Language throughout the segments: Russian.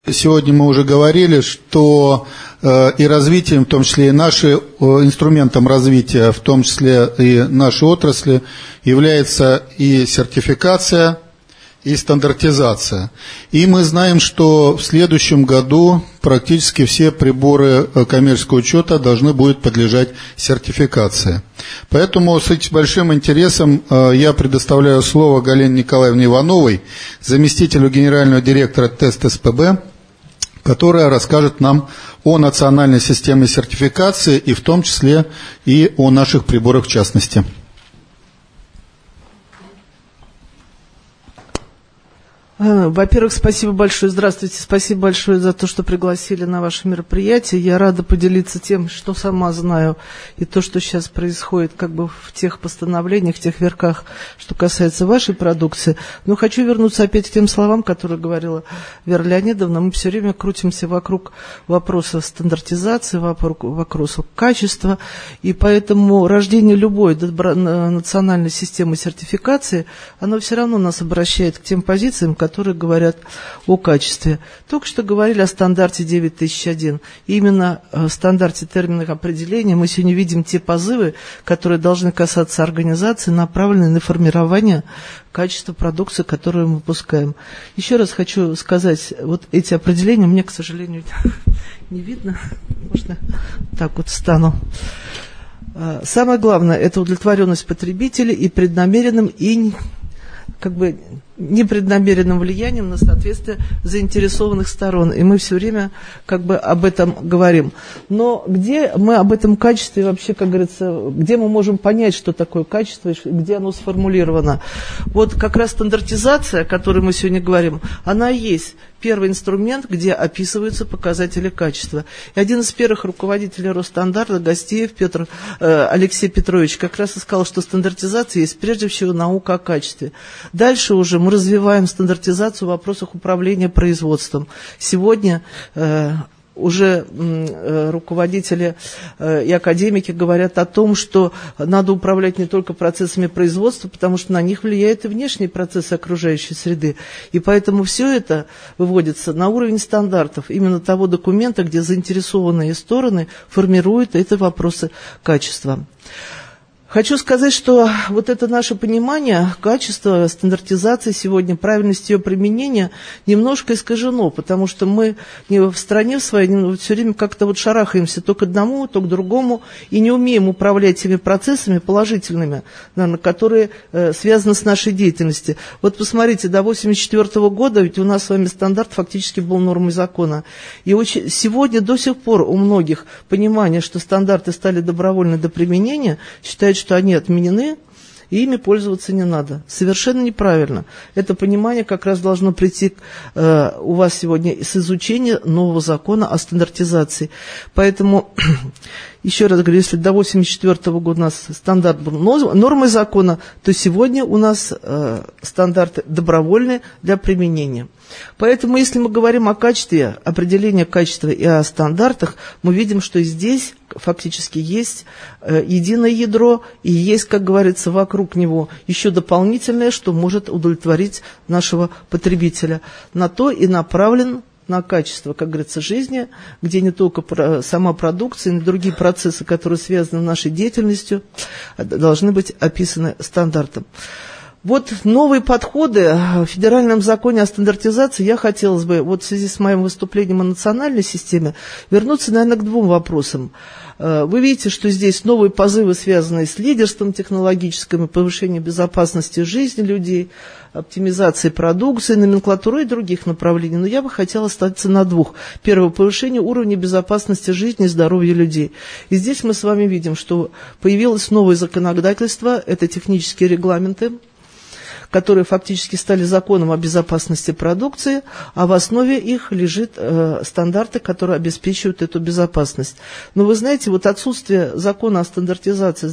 Сегодня мы уже говорили, что и развитием, в том числе и нашим инструментом развития, в том числе и нашей отрасли, является и сертификация, и стандартизация. И мы знаем, что в следующем году практически все приборы коммерческого учета должны будут подлежать сертификации. Поэтому с этим большим интересом я предоставляю слово Галине Николаевне Ивановой, заместителю генерального директора ТЭСТ СПБ, которая расскажет нам о национальной системе сертификации и в том числе и о наших приборах в частности. Во-первых, спасибо большое, здравствуйте, спасибо большое за то, что пригласили на ваше мероприятие. Я рада поделиться тем, что сама знаю, и то, что сейчас происходит как бы в тех постановлениях, в тех верхах, что касается вашей продукции. Но хочу вернуться опять к тем словам, которые говорила Вера Леонидовна. Мы все время крутимся вокруг вопроса стандартизации, вопроса качества, и поэтому рождение любой национальной системы сертификации, оно все равно нас обращает к тем позициям, которые говорят о качестве. Только что говорили о стандарте 9001. И именно в стандарте терминных определений мы сегодня видим те позывы, которые должны касаться организации, направленные на формирование качества продукции, которую мы выпускаем. Еще раз хочу сказать, вот эти определения мне, к сожалению, не видно. Можно так вот встану. Самое главное – это удовлетворенность потребителей и преднамеренным и как бы непреднамеренным влиянием на соответствие заинтересованных сторон. И мы все время как бы об этом говорим. Но где мы об этом качестве вообще, как говорится, где мы можем понять, что такое качество, где оно сформулировано? Вот как раз стандартизация, о которой мы сегодня говорим, она и есть первый инструмент, где описываются показатели качества. И один из первых руководителей Росстандарта, Гостеев Алексей Петрович, как раз и сказал, что стандартизация есть прежде всего наука о качестве. Дальше уже мы развиваем стандартизацию в вопросах управления производством. Сегодня уже руководители и академики говорят о том, что надо управлять не только процессами производства, потому что на них влияют и внешние процессы окружающей среды. И поэтому все это выводится на уровень стандартов, именно того документа, где заинтересованные стороны формируют эти вопросы качества. Хочу сказать, что вот это наше понимание качества, стандартизации сегодня, правильности ее применения немножко искажено, потому что мы в стране в своей все время как-то вот шарахаемся то к одному, то к другому и не умеем управлять теми процессами положительными, наверное, которые связаны с нашей деятельностью. Вот посмотрите, до 1984 года ведь у нас с вами стандарт фактически был нормой закона. И сегодня до сих пор у многих понимание, что стандарты стали добровольны до применения, считают, что они отменены, и ими пользоваться не надо. Совершенно неправильно. Это понимание как раз должно прийти у вас сегодня с изучения нового закона о стандартизации. Поэтому, еще раз говорю, если до 1984 года у нас стандарт был нормой закона, то сегодня у нас стандарты добровольные для применения. Поэтому, если мы говорим о качестве, определении качества и о стандартах, мы видим, что здесь фактически есть единое ядро и есть, как говорится, вокруг него еще дополнительное, что может удовлетворить нашего потребителя. На то и направлен на качество, как говорится, жизни, где не только сама продукция, но и другие процессы, которые связаны с нашей деятельностью, должны быть описаны стандартом. Вот новые подходы в федеральном законе о стандартизации я хотелось бы, вот в связи с моим выступлением о национальной системе, вернуться, наверное, к двум вопросам. Вы видите, что здесь новые позывы, связанные с лидерством технологическим, повышением безопасности жизни людей, оптимизацией продукции, номенклатуры и других направлений. Но я бы хотела остаться на двух. Первое – повышение уровня безопасности жизни и здоровья людей. И здесь мы с вами видим, что появилось новое законодательство, это технические регламенты, которые фактически стали законом о безопасности продукции, а в основе их лежат стандарты, которые обеспечивают эту безопасность. Но вы знаете, вот отсутствие закона о стандартизации с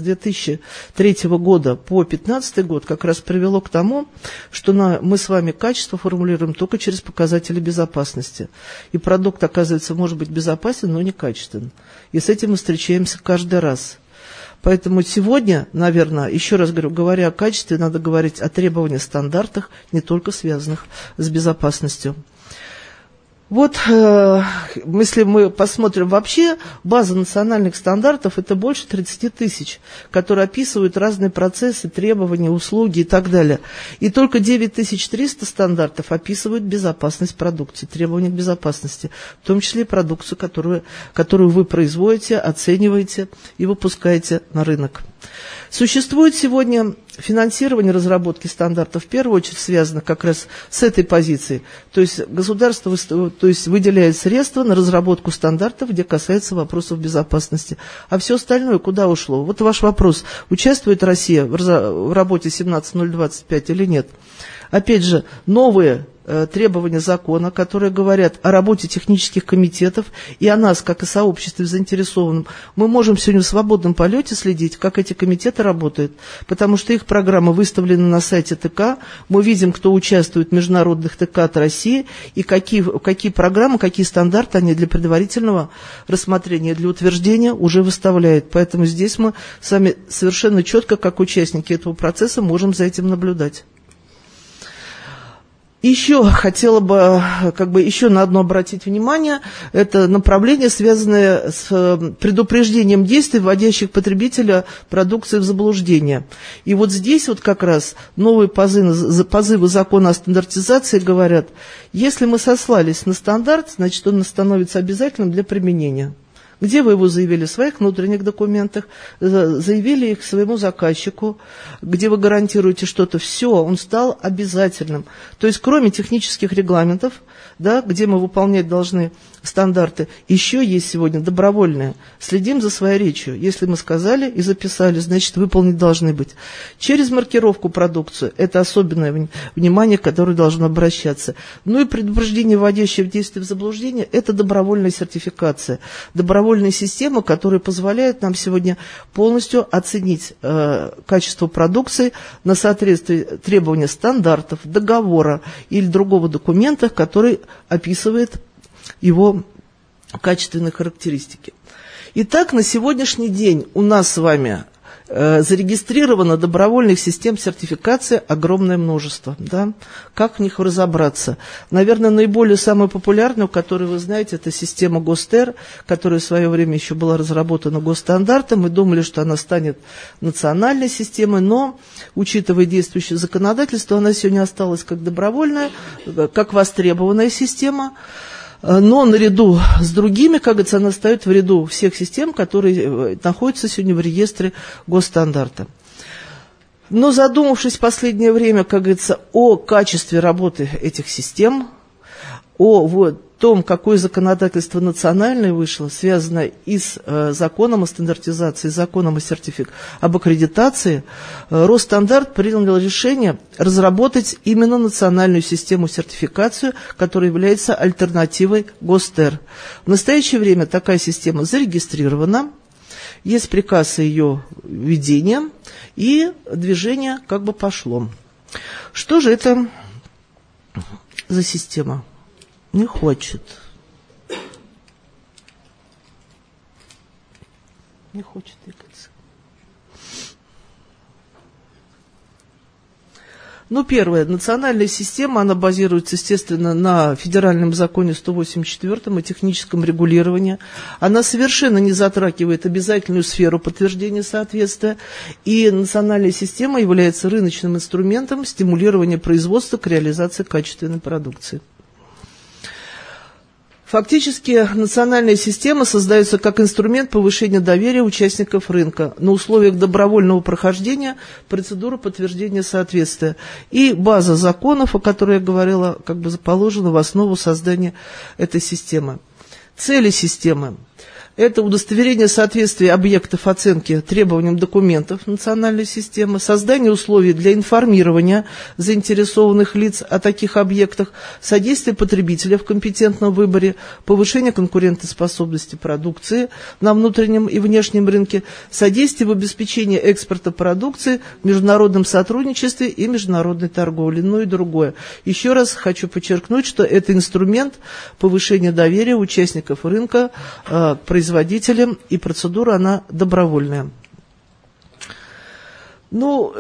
2003 года по 2015 год как раз привело к тому, что мы с вами качество формулируем только через показатели безопасности. И продукт, оказывается, может быть безопасен, но не качественен. И с этим мы встречаемся каждый раз. Поэтому сегодня, наверное, еще раз говорю, говоря о качестве, надо говорить о требованиях, стандартах, не только связанных с безопасностью. Вот, если мы посмотрим вообще, база национальных стандартов – это больше 30 тысяч, которые описывают разные процессы, требования, услуги и так далее. И только 9300 стандартов описывают безопасность продукции, требования к безопасности, в том числе и продукцию, которую вы производите, оцениваете и выпускаете на рынок. Существует сегодня финансирование разработки стандартов, в первую очередь связано как раз с этой позицией. То есть государство выделяет средства на разработку стандартов, где касается вопросов безопасности. А все остальное куда ушло? Вот ваш вопрос. Участвует Россия в работе 17.025 или нет? Опять же, новые требования закона, которые говорят о работе технических комитетов и о нас, как и сообществе заинтересованном, мы можем сегодня в свободном полете следить, как эти комитеты работают, потому что их программы выставлены на сайте ТК, мы видим, кто участвует в международных ТК от России и какие программы, какие стандарты они для предварительного рассмотрения, для утверждения уже выставляют. Поэтому здесь мы сами совершенно четко, как участники этого процесса, можем за этим наблюдать. Еще хотела бы еще на одно обратить внимание, это направление, связанное с предупреждением действий, вводящих потребителя продукции в заблуждение. И вот здесь вот как раз новые позывы закона о стандартизации говорят, если мы сослались на стандарт, значит он становится обязательным для применения. Где вы его заявили? В своих внутренних документах, заявили их своему заказчику, где вы гарантируете что-то. Все, он стал обязательным. То есть, кроме технических регламентов, да, где мы выполнять должны стандарты, еще есть сегодня добровольные. Следим за своей речью. Если мы сказали и записали, значит, выполнить должны быть. Через маркировку продукции, это особенное внимание, которое должно обращаться. Ну и предупреждение, вводящее в действие в заблуждение, это добровольная сертификация. Добровольная система, которая позволяет нам сегодня полностью оценить качество продукции на соответствие требованиям стандартов, договора или другого документа, который описывает его качественные характеристики. Итак, на сегодняшний день у нас с вами зарегистрировано добровольных систем сертификации огромное множество. Да? Как в них разобраться? Наверное, наиболее самая популярная, которую вы знаете, это система ГОСТЕР, которая в свое время еще была разработана госстандартом. Мы думали, что она станет национальной системой, но, учитывая действующее законодательство, она сегодня осталась как добровольная, как востребованная система. Но наряду с другими, как говорится, она стоит в ряду всех систем, которые находятся сегодня в реестре госстандарта. Но задумавшись в последнее время, как говорится, о качестве работы этих систем, о том, какое законодательство национальное вышло, связанное и с законом о стандартизации, законом об аккредитации, Росстандарт принял решение разработать именно национальную систему сертификации, которая является альтернативой ГОСТЕР. В настоящее время такая система зарегистрирована, есть приказ о ее введении, и движение как бы пошло. Что же это за система? Не хочет. Не хочет двигаться. Ну, первое. Национальная система, она базируется, естественно, на федеральном законе 184 о техническом регулировании. Она совершенно не затрагивает обязательную сферу подтверждения соответствия. И национальная система является рыночным инструментом стимулирования производства к реализации качественной продукции. Фактически национальная система создается как инструмент повышения доверия участников рынка на условиях добровольного прохождения процедуры подтверждения соответствия. И база законов, о которой я говорила, как бы положена в основу создания этой системы. Цели системы. Это удостоверение соответствия объектов оценки требованиям документов национальной системы, создание условий для информирования заинтересованных лиц о таких объектах, содействие потребителя в компетентном выборе, повышение конкурентоспособности продукции на внутреннем и внешнем рынке, содействие в обеспечении экспорта продукции, в международном сотрудничестве и международной торговле, ну и другое. Еще раз хочу подчеркнуть, что это инструмент повышения доверия участников рынка к производителям, и процедура, она добровольная. Ну,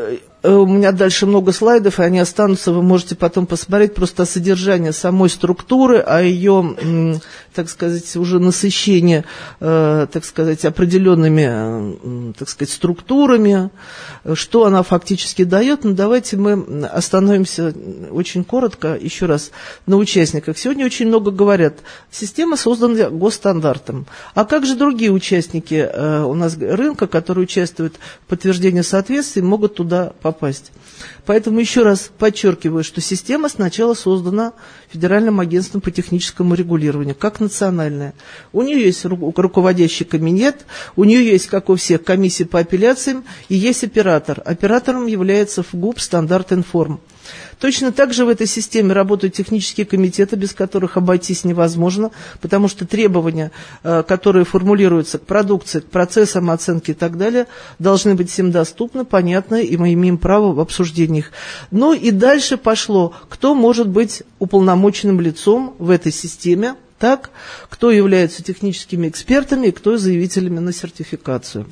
у меня дальше много слайдов, и они останутся, вы можете потом посмотреть просто о содержании самой структуры, о ее, так сказать, уже насыщении, так сказать, определенными, так сказать, структурами, что она фактически дает. Но давайте мы остановимся очень коротко, еще раз, на участниках. Сегодня очень много говорят, система создана госстандартом. А как же другие участники у нас рынка, которые участвуют в подтверждении соответствия, могут туда попасть? Поэтому еще раз подчеркиваю, что система сначала создана Федеральным агентством по техническому регулированию, как национальная. У нее есть руководящий кабинет, у нее есть, как у всех, комиссия по апелляциям и есть оператор. Оператором является ФГУП «Стандарт Информ». Точно так же в этой системе работают технические комитеты, без которых обойтись невозможно, потому что требования, которые формулируются к продукции, к процессам оценки и так далее, должны быть всем доступны, понятны, и мы имеем право в обсуждении их. Ну и дальше пошло, кто может быть уполномоченным лицом в этой системе, так, кто является техническими экспертами и кто заявителями на сертификацию.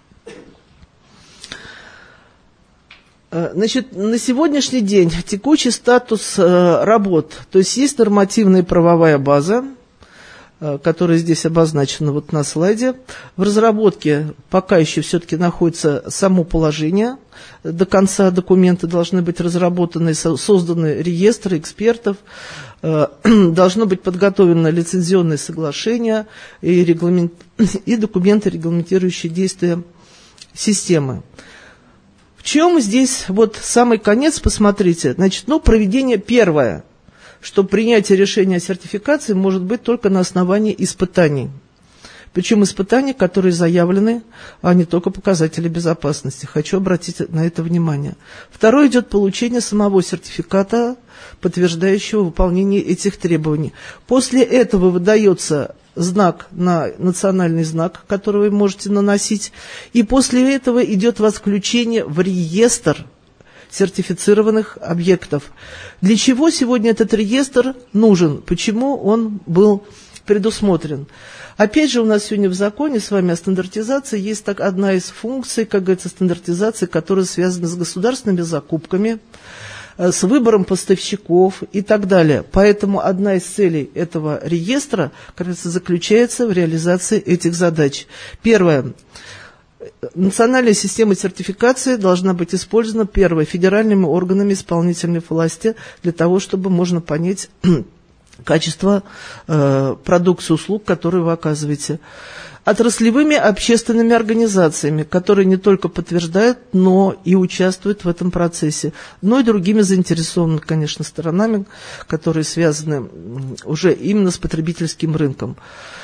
Значит, на сегодняшний день текущий статус работ, то есть нормативная правовая база, которая здесь обозначена вот на слайде. В разработке пока еще все-таки находится само положение. До конца документы должны быть разработаны, созданы реестры экспертов, должно быть подготовлено лицензионное соглашение и документы, регламентирующие действия системы. В чем здесь вот самый конец, посмотрите. Значит, проведение первое, что принятие решения о сертификации может быть только на основании испытаний. Причем испытания, которые заявлены, а не только показатели безопасности. Хочу обратить на это внимание. Второе идет получение самого сертификата, подтверждающего выполнение этих требований. После этого выдается знак, национальный знак, который вы можете наносить, и после этого идет вас включение в реестр сертифицированных объектов. Для чего сегодня этот реестр нужен? Почему он был предусмотрен? Опять же, у нас сегодня в законе с вами о стандартизации есть одна из функций, как говорится, стандартизации, которая связана с государственными закупками, с выбором поставщиков и так далее. Поэтому одна из целей этого реестра, как говорится, заключается в реализации этих задач. Первое. Национальная система сертификации должна быть использована, первое, федеральными органами исполнительной власти для того, чтобы можно понять качество продукции, услуг, которые вы оказываете. Отраслевыми общественными организациями, которые не только подтверждают, но и участвуют в этом процессе. Но и другими заинтересованными, конечно, сторонами, которые связаны уже именно с потребительским рынком.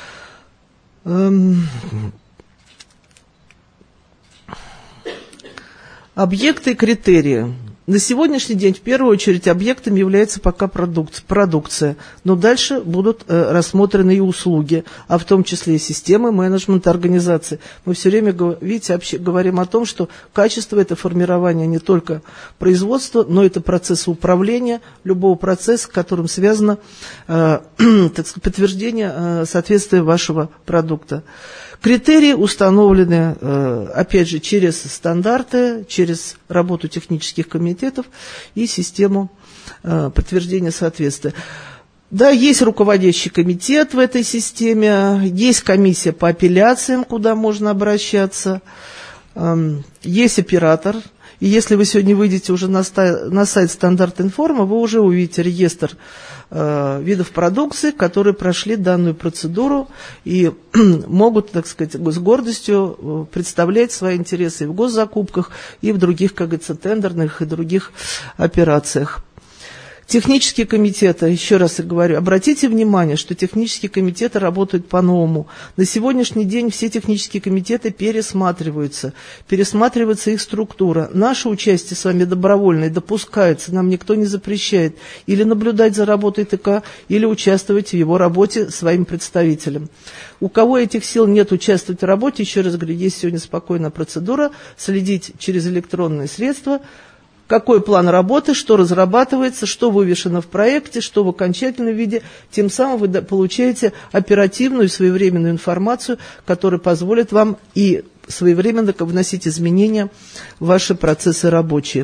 Объекты и критерии. На сегодняшний день, в первую очередь, объектом является пока продукция, но дальше будут рассмотрены и услуги, а в том числе и системы менеджмента организации. Мы все время, видите, говорим о том, что качество – это формирование не только производства, но это процесс управления, любого процесса, с которым связано так сказать, подтверждение соответствия вашего продукта. Критерии установлены, опять же, через стандарты, через работу технических комитетов и систему подтверждения соответствия. Да, есть руководящий комитет в этой системе, есть комиссия по апелляциям, куда можно обращаться, есть оператор. И если вы сегодня выйдете уже на сайт Стандарт Информа, вы уже увидите реестр видов продукции, которые прошли данную процедуру и могут, так сказать, с гордостью представлять свои интересы и в госзакупках, и в других, как говорится, тендерных и других операциях. Технические комитеты, еще раз я говорю, обратите внимание, что технические комитеты работают по-новому. На сегодняшний день все технические комитеты пересматриваются их структура. Наше участие с вами добровольное допускается, нам никто не запрещает или наблюдать за работой ТК, или участвовать в его работе своим представителем. У кого этих сил нет участвовать в работе, еще раз говорю, есть сегодня спокойная процедура, следить через электронные средства, какой план работы, что разрабатывается, что вывешено в проекте, что в окончательном виде. Тем самым вы получаете оперативную и своевременную информацию, которая позволит вам и своевременно вносить изменения в ваши процессы рабочие.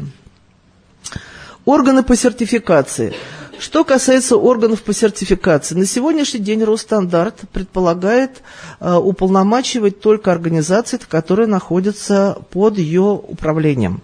Органы по сертификации. Что касается органов по сертификации, на сегодняшний день Росстандарт предполагает уполномачивать только организации, которые находятся под ее управлением.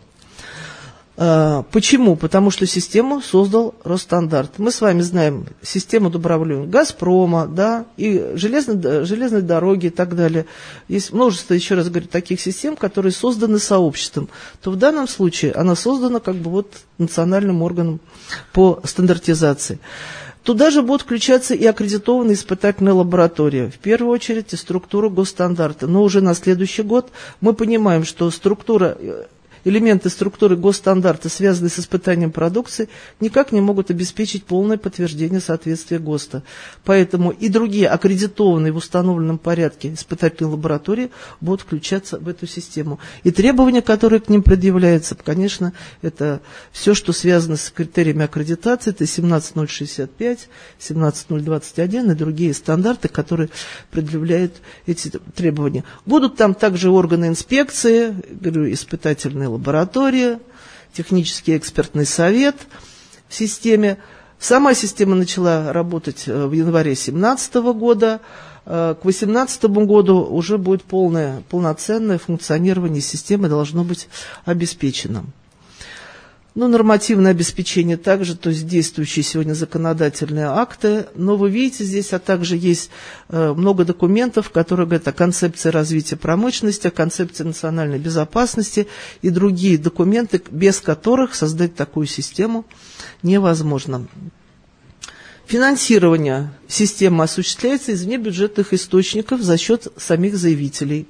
Почему? Потому что систему создал Росстандарт. Мы с вами знаем систему добровольного «Газпрома», да, и железной дороги и так далее. Есть множество, еще раз говорю, таких систем, которые созданы сообществом. То в данном случае она создана как бы вот национальным органом по стандартизации. Туда же будут включаться и аккредитованные испытательные лаборатории, в первую очередь и структура госстандарта. Но уже на следующий год мы понимаем, что элементы структуры госстандарта, связанные с испытанием продукции, никак не могут обеспечить полное подтверждение соответствия ГОСТа. Поэтому и другие аккредитованные в установленном порядке испытательные лаборатории будут включаться в эту систему. И требования, которые к ним предъявляются, конечно, это все, что связано с критериями аккредитации, это 17065, 17021 и другие стандарты, которые предъявляют эти требования. Будут там также органы инспекции, говорю, испытательные лаборатория, технический экспертный совет в системе. Сама система начала работать в январе 2017 года. К 2018 году уже будет полноценное функционирование системы должно быть обеспечено. Нормативное обеспечение также, то есть действующие сегодня законодательные акты, но вы видите здесь, а также есть много документов, которые говорят о концепции развития промышленности, о концепции национальной безопасности и другие документы, без которых создать такую систему невозможно. Финансирование системы осуществляется из внебюджетных источников за счет самих заявителей.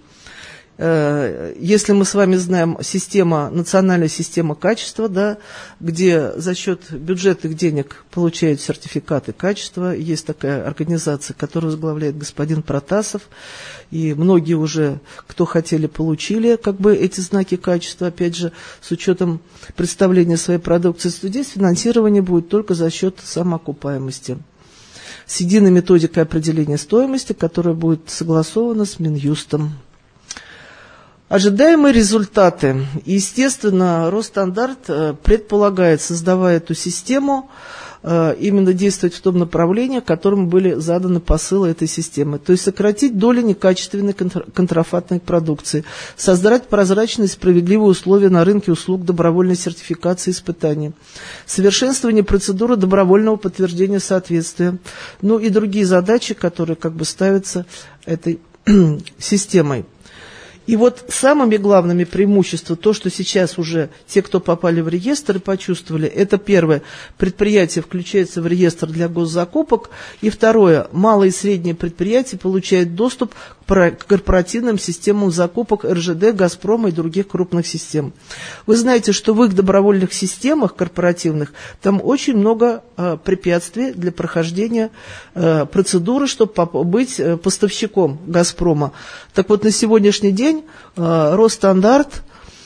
Если мы с вами знаем национальная система качества, да, где за счет бюджетных денег получают сертификаты качества, есть такая организация, которую возглавляет господин Протасов, и многие уже, кто хотели, получили эти знаки качества, опять же, с учетом представления своей продукции. Здесь финансирование будет только за счет самоокупаемости, с единой методикой определения стоимости, которая будет согласована с Минюстом. Ожидаемые результаты. Естественно, Росстандарт предполагает, создавая эту систему, именно действовать в том направлении, которым были заданы посылы этой системы. То есть сократить доли некачественной контрафактной продукции, создать прозрачные и справедливые условия на рынке услуг добровольной сертификации и испытаний, совершенствование процедуры добровольного подтверждения соответствия, и другие задачи, которые ставятся этой системой. И вот самыми главными преимуществами, то, что сейчас уже те, кто попали в реестр и почувствовали, это первое, предприятие включается в реестр для госзакупок, и второе, малые и средние предприятия получают доступ к корпоративным системам закупок РЖД, Газпрома и других крупных систем. Вы знаете, что в их добровольных системах корпоративных там очень много препятствий для прохождения процедуры, чтобы быть поставщиком Газпрома. Так вот, на сегодняшний день Росстандарт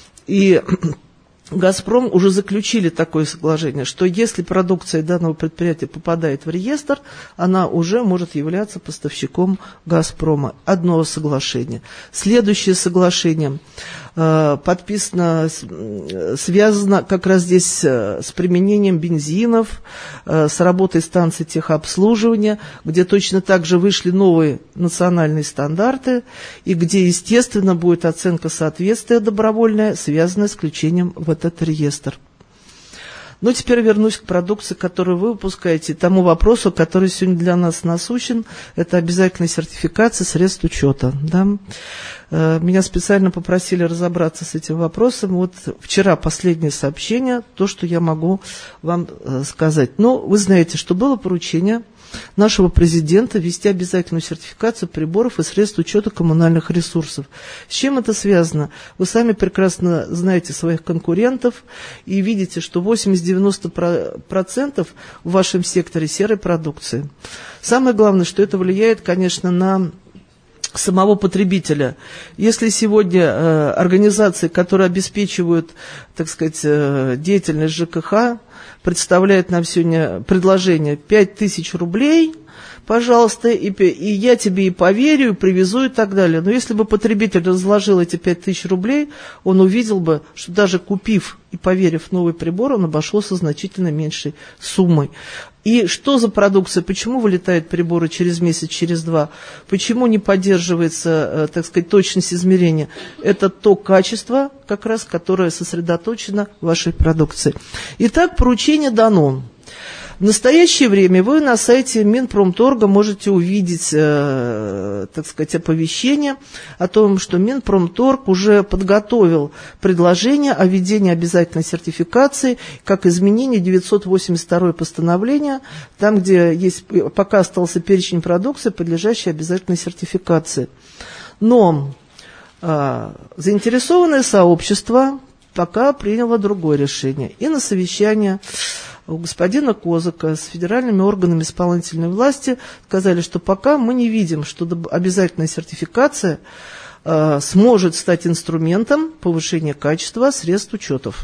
и «Газпром» уже заключили такое соглашение, что если продукция данного предприятия попадает в реестр, она уже может являться поставщиком «Газпрома». Одно соглашение. Следующее соглашение подписано, связано как раз здесь с применением бензинов, с работой станций техобслуживания, где точно так же вышли новые национальные стандарты, и где, естественно, будет оценка соответствия добровольная, связанная с включением в этот реестр. Но теперь вернусь к продукции, которую вы выпускаете, тому вопросу, который сегодня для нас насущен, это обязательная сертификация средств учета. Да? Меня специально попросили разобраться с этим вопросом. Вот вчера последнее сообщение, то, что я могу вам сказать. Но вы знаете, что было поручение нашего президента ввести обязательную сертификацию приборов и средств учета коммунальных ресурсов. С чем это связано? Вы сами прекрасно знаете своих конкурентов и видите, что 80-90% в вашем секторе серой продукции. Самое главное, что это влияет, конечно, на самого потребителя. Если сегодня организации, которые обеспечивают, так сказать, деятельность ЖКХ, представляют нам сегодня предложение 5000 рублей, пожалуйста, и я тебе и поверю, и привезу, и так далее. Но если бы потребитель разложил эти 5000 рублей, он увидел бы, что даже купив и поверив в новый прибор, он обошелся значительно меньшей суммой. И что за продукция? Почему вылетают приборы через месяц, через два? Почему не поддерживается, так сказать, точность измерения? Это то качество, как раз, которое сосредоточено в вашей продукции. Итак, поручение дано. В настоящее время вы на сайте Минпромторга можете увидеть, так сказать, оповещение о том, что Минпромторг уже подготовил предложение о введении обязательной сертификации, как изменение 982 постановления, там, где есть, пока остался перечень продукции, подлежащей обязательной сертификации. Но заинтересованное сообщество пока приняло другое решение. И на совещании у господина Козака с федеральными органами исполнительной власти сказали, что пока мы не видим, что обязательная сертификация сможет стать инструментом повышения качества средств учетов.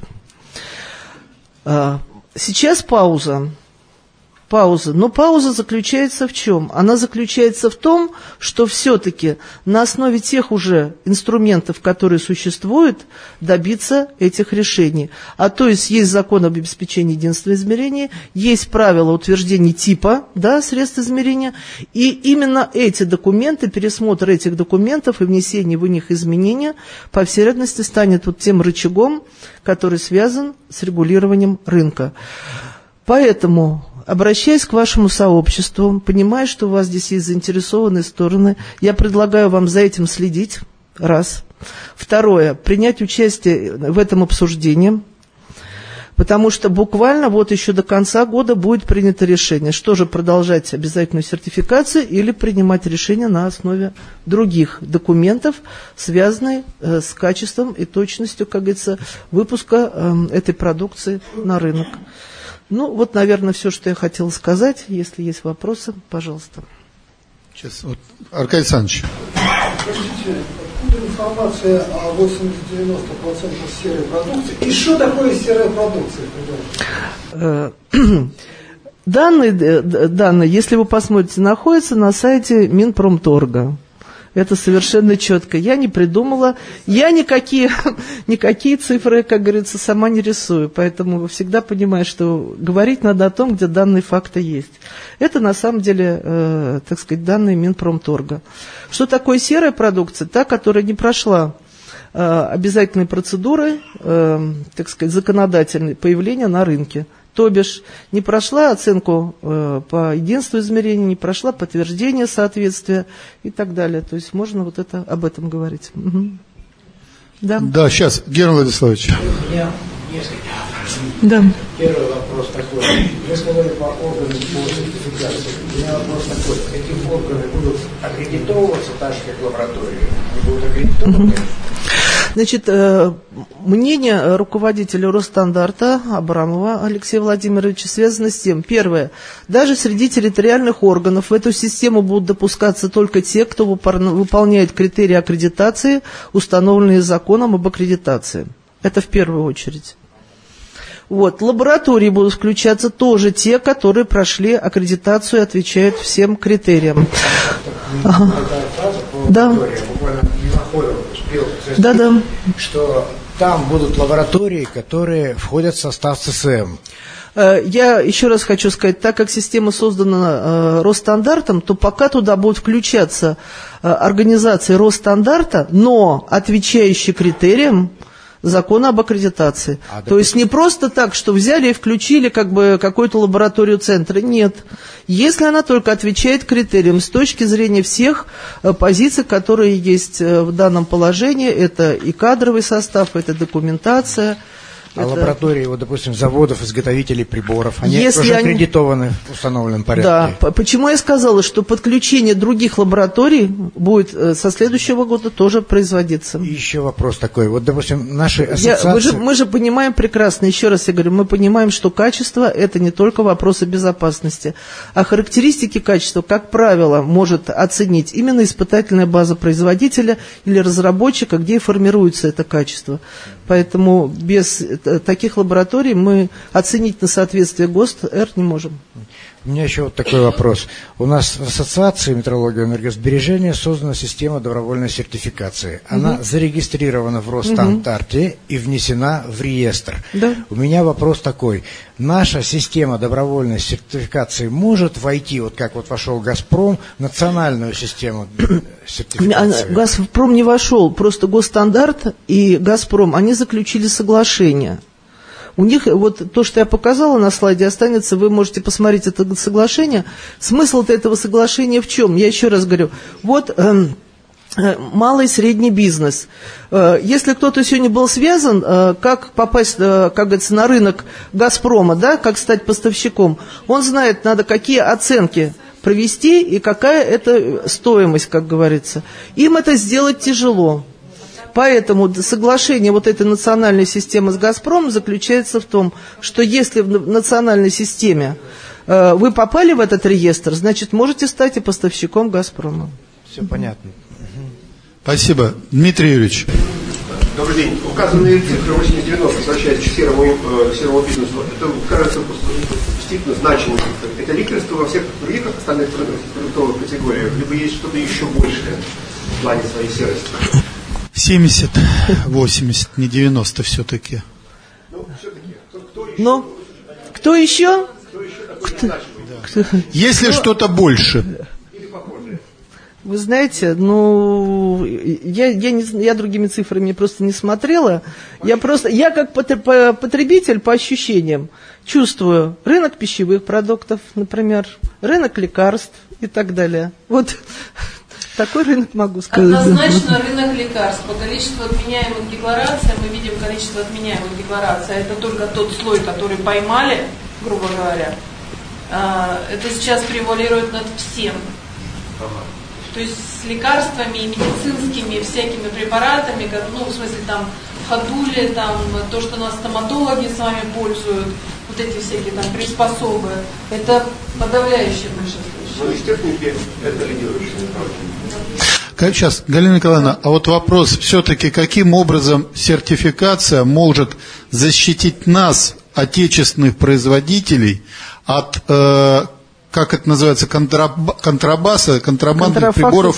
Сейчас пауза. Но пауза заключается в чем? Она заключается в том, что все-таки на основе тех уже инструментов, которые существуют, добиться этих решений. А то есть закон об обеспечении единства измерения, есть правила утверждения типа, да, средств измерения, и именно эти документы, пересмотр этих документов и внесение в них изменения, по всей вероятности, станет вот тем рычагом, который связан с регулированием рынка. Поэтому, обращаясь к вашему сообществу, понимая, что у вас здесь есть заинтересованные стороны, я предлагаю вам за этим следить, раз. Второе, принять участие в этом обсуждении, потому что буквально вот еще до конца года будет принято решение, что же продолжать обязательную сертификацию или принимать решение на основе других документов, связанных с качеством и точностью, как говорится, выпуска этой продукции на рынок. Ну, вот, наверное, все, что я хотела сказать. Если есть вопросы, пожалуйста. Сейчас, вот, Аркадий Александрович. Скажите, откуда информация о 80-90% серой продукции? И что такое серая продукция? Данные, если вы посмотрите, находятся на сайте Минпромторга. Это совершенно четко. Я не придумала, я никакие цифры, как говорится, сама не рисую. Поэтому всегда понимаю, что говорить надо о том, где данные факты есть. Это на самом деле, так сказать, данные Минпромторга. Что такое серая продукция? Та, которая не прошла обязательные процедуры, так сказать, законодательные появления на рынке. То бишь не прошла оценку по единству измерения, не прошла подтверждение соответствия и так далее. То есть можно вот это, об этом говорить. Угу. Да. Да, сейчас, Герман Владиславович. У меня несколько вопросов. Да. Первый вопрос такой. Вы сказали по органам по сертификации. У меня вопрос такой. Эти органы будут аккредитовываться так же, как лаборатории? Они будут аккредитованы? Угу. Значит, мнение руководителя Росстандарта Абрамова Алексея Владимировича связано с тем, первое, даже среди территориальных органов в эту систему будут допускаться только те, кто выполняет критерии аккредитации, установленные законом об аккредитации. Это в первую очередь. Вот. Лаборатории будут включаться тоже те, которые прошли аккредитацию и отвечают всем критериям. Ага. Да. Да. Что там будут лаборатории, которые входят в состав ЦСМ. Я еще раз хочу сказать, так как система создана Росстандартом, то пока туда будут включаться организации Россстандарта, но отвечающие критериям закона об аккредитации. То есть не просто так, что взяли и включили как бы какую-то лабораторию центра. Нет. Если она только отвечает критериям с точки зрения всех позиций, которые есть в данном положении, это и кадровый состав, это документация, А лаборатории, вот, допустим, заводов, изготовителей приборов, они тоже аккредитованы в установленном порядке? Да. Почему я сказала, что подключение других лабораторий будет со следующего года тоже производиться? И еще вопрос такой. Вот, допустим, наши ассоциации... Мы же понимаем прекрасно, еще раз я говорю, мы понимаем, что качество – это не только вопросы безопасности, а характеристики качества, как правило, может оценить именно испытательная база производителя или разработчика, где и формируется это качество. Поэтому без таких лабораторий мы оценить на соответствие ГОСТ-Р не можем. У меня еще вот такой вопрос. У нас в Ассоциации метрологии и энергосбережения создана система добровольной сертификации. Она зарегистрирована в Росстандартте и внесена в реестр. Да. У меня вопрос такой. Наша система добровольной сертификации может войти, вот как вот вошел «Газпром», в национальную систему сертификации? «Газпром» не вошел, просто Госстандарт и «Газпром», они заключили соглашение. У них, вот то, что я показала на слайде, останется, вы можете посмотреть это соглашение. Смысл-то этого соглашения в чем? Я еще раз говорю, вот малый и средний бизнес. Если кто-то сегодня был связан, как попасть, как говорится, на рынок «Газпрома», да, как стать поставщиком, он знает, надо какие оценки провести и какая это стоимость, как говорится. Им это сделать тяжело. Поэтому соглашение вот этой национальной системы с «Газпромом» заключается в том, что если в национальной системе вы попали в этот реестр, значит, можете стать и поставщиком «Газпрома». Все понятно. Спасибо. Дмитрий Юрьевич. Добрый день. Указанные цифры 80-90, возвращаясь к серому бизнесу, это кажется действительно значимым. Это лидерство во всех других остальных продуктовых категориях, либо есть что-то еще большее в плане своей серости? 70, 80, не 90 все-таки. Ну, все-таки. Кто еще? Ну, кто еще? Кто еще? Есть ли что-то больше? Или похожее? Вы знаете, ну, я другими цифрами просто не смотрела. Я как потребитель по ощущениям чувствую рынок пищевых продуктов, например, рынок лекарств и так далее. Вот такой рынок могу сказать. Однозначно рынок лекарств. По количеству отменяемых деклараций, мы видим количество отменяемых деклараций. Это только тот слой, который поймали, грубо говоря. Это сейчас превалирует над всем. То есть с лекарствами, медицинскими всякими препаратами, как, ну, в смысле там ходули, там то, что нас стоматологи с вами пользуют, вот эти всякие там приспособы, это подавляющее большинство. Ну, из техники это лидирующее направление. Сейчас, Галина Николаевна, а вот вопрос все-таки, каким образом сертификация может защитить нас, отечественных производителей, от, как это называется, контрабаса, контрабандных приборов?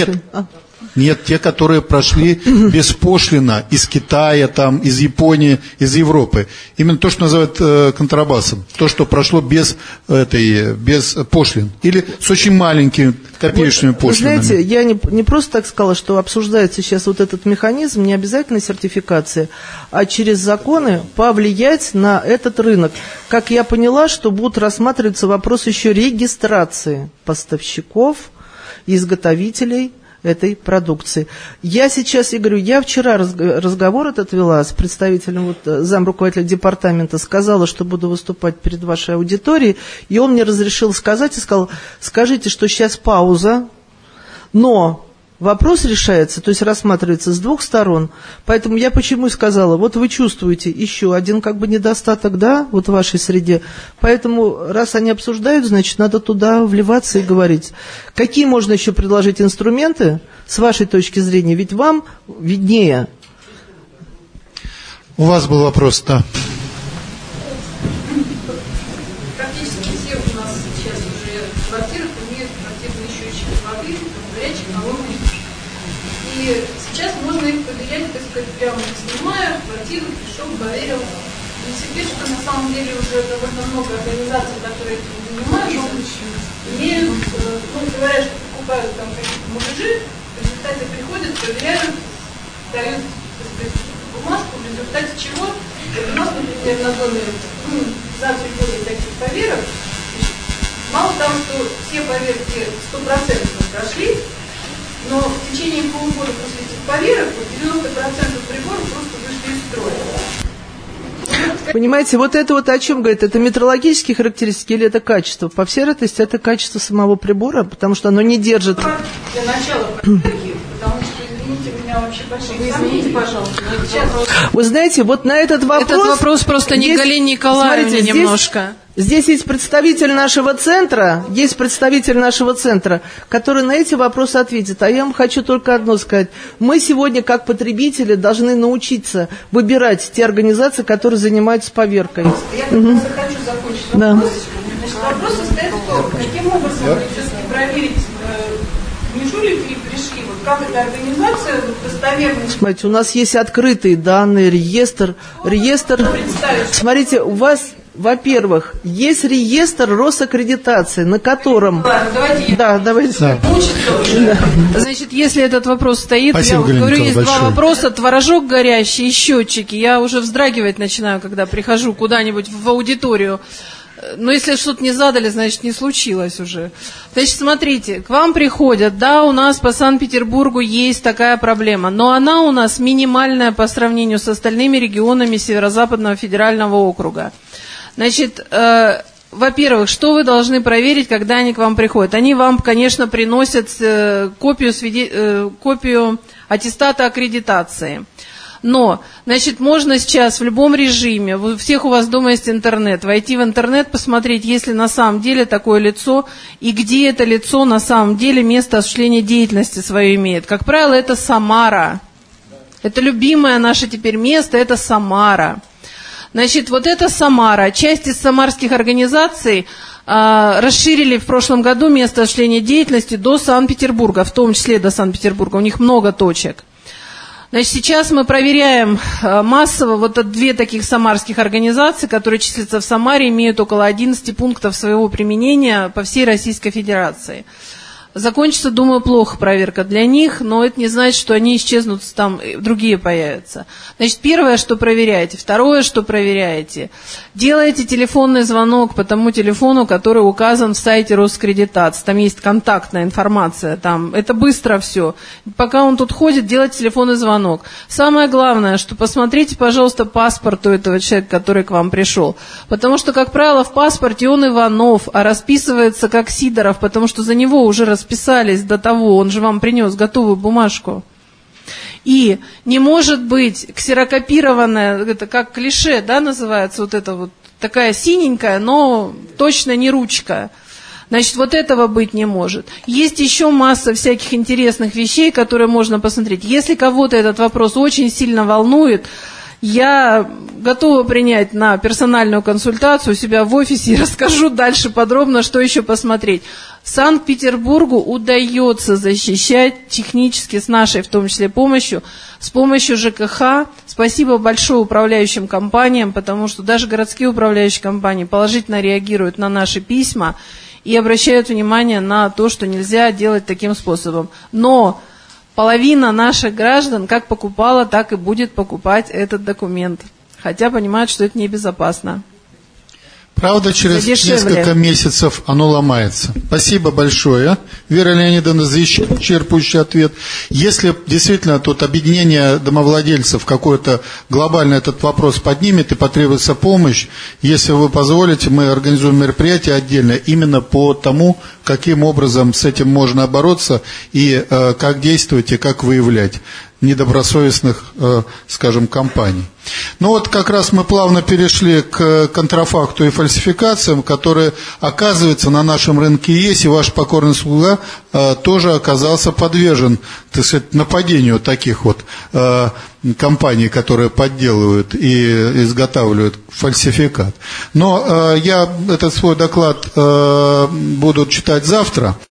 Нет, те, которые прошли беспошлино из Китая, там, из Японии, из Европы. Именно то, что называют контрабасом. То, что прошло без пошлин. Или с очень маленькими копеечными пошлинами. Вы знаете, я не просто так сказала, что обсуждается сейчас вот этот механизм, не обязательно сертификация, а через законы повлиять на этот рынок. Как я поняла, что будут рассматриваться вопросы еще регистрации поставщиков, изготовителей этой продукции. Я вчера разговор этот вела с представителем, замруководителя департамента, сказала, что буду выступать перед вашей аудиторией, и он мне разрешил сказать, и сказал, скажите, что сейчас пауза, но вопрос решается, то есть рассматривается с двух сторон. Поэтому я почему и сказала, вот вы чувствуете еще один как бы недостаток, да, вот в вашей среде. Поэтому, раз они обсуждают, значит, надо туда вливаться и говорить. Какие можно еще предложить инструменты, с вашей точки зрения, ведь вам виднее. У вас был вопрос, да. Практически все у нас сейчас уже квартиры имеют квартирные счетчики воды, горячей, холодной. И сейчас можно их проверять, так сказать, прямо снимая квартиру, пришел, проверил. И теперь, что на самом деле уже довольно много организаций, которые этим занимаются, имеют, говорят, что покупают там какие-то муляжи, в результате приходят, проверяют, дают, так сказать, бумажку, в результате чего у нас, например, на доме за 3 года таких поверок, мало того, что все поверки 100% прошли, но в течение полугода после этих поверок 90% приборов просто вышли из строя. Понимаете, вот это вот о чем говорит? Это метрологические характеристики или это качество? По всей вероятности, это качество самого прибора, потому что оно не держит... Для начала проверки, потому что, извините, у меня вообще большие сомнения, пожалуйста. Вы знаете, вот на этот вопрос... Этот вопрос просто не Галине Николаевне немножко. Здесь есть представитель нашего центра, который на эти вопросы ответит. А я вам хочу только одно сказать. Мы сегодня, как потребители, должны научиться выбирать те организации, которые занимаются поверкой. Я просто хочу закончить вопрос. Да. Значит, вопрос состоит в том, каким образом все-таки проверить, не жулики ли пришли, вот как эта организация достоверность. Смотрите, у нас есть открытые данные, реестр. Смотрите, у вас... Во-первых, есть реестр Росаккредитации, на котором... Ладно, давайте я... давайте. Да. Значит, если этот вопрос стоит, спасибо, я говорю, есть большое. два вопроса. Творожок горящий и счетчики. Я уже вздрагивать начинаю, когда прихожу куда-нибудь в аудиторию. Но если что-то не задали, значит, не случилось уже. Значит, смотрите, к вам приходят, да, у нас по Санкт-Петербургу есть такая проблема, но она у нас минимальная по сравнению с остальными регионами Северо-Западного федерального округа. Значит, во-первых, что вы должны проверить, когда они к вам приходят? Они вам, конечно, приносят копию аттестата аккредитации. Но, значит, можно сейчас в любом режиме, у всех у вас дома есть интернет, войти в интернет, посмотреть, есть ли на самом деле такое лицо, и где это лицо на самом деле место осуществления деятельности свое имеет. Как правило, это Самара. Это любимое наше теперь место, это Самара. Значит, вот это Самара. Часть из самарских организаций расширили в прошлом году место осуществления деятельности до Санкт-Петербурга, в том числе до Санкт-Петербурга. У них много точек. Значит, сейчас мы проверяем массово вот две таких самарских организации, которые числятся в Самаре, имеют около 11 пунктов своего применения по всей Российской Федерации. Закончится, думаю, плохо проверка для них, но это не значит, что они исчезнут, там другие появятся. Значит, первое, что проверяете. Второе, что проверяете. Делаете телефонный звонок по тому телефону, который указан в сайте Роскредитации. Там есть контактная информация. Там. Это быстро все. Пока он тут ходит, делать телефонный звонок. Самое главное, что посмотрите, пожалуйста, паспорт у этого человека, который к вам пришел. Потому что, как правило, в паспорте он Иванов, а расписывается как Сидоров, потому что за него уже расписались до того, он же вам принес готовую бумажку. И не может быть ксерокопированная, это как клише, да, называется, вот это вот такая синенькая, но точно не ручка. Значит, вот этого быть не может. Есть еще масса всяких интересных вещей, которые можно посмотреть. Если кого-то этот вопрос очень сильно волнует, я готова принять на персональную консультацию у себя в офисе и расскажу дальше подробно, что еще посмотреть. Санкт-Петербургу удается защищать технически с нашей, в том числе, помощью, с помощью ЖКХ. Спасибо большое управляющим компаниям, потому что даже городские управляющие компании положительно реагируют на наши письма и обращают внимание на то, что нельзя делать таким способом. Но половина наших граждан как покупала, так и будет покупать этот документ. Хотя понимают, что это небезопасно. Правда, через несколько месяцев оно ломается. Спасибо большое, Вера Леонидовна, за исчерпывающий ответ. Если действительно тут объединение домовладельцев какой-то глобально этот вопрос поднимет и потребуется помощь, если вы позволите, мы организуем мероприятие отдельно именно по тому, каким образом с этим можно бороться и как действовать и как выявлять недобросовестных, скажем, компаний. Ну вот как раз мы плавно перешли к контрафакту и фальсификациям, которые, оказывается, на нашем рынке есть, и ваш покорный слуга тоже оказался подвержен, так сказать, нападению таких вот компаний, которые подделывают и изготавливают фальсификат. Но я этот свой доклад буду читать завтра.